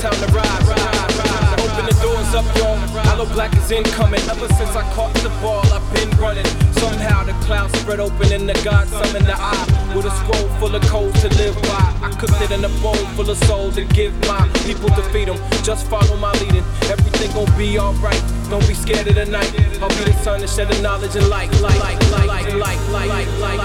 time to rise. Open the doors up, y'all. Aloe Black is incoming. Ever since I caught the ball, I've been running. Somehow the clouds spread open and the God summoned the eye with a scroll full of codes to live by. I cooked it in a bowl full of soul to give my people to feed them. Just follow my leading. Everything gon' be alright. Don't be scared of the night. I'll be the sun to shed the knowledge and light.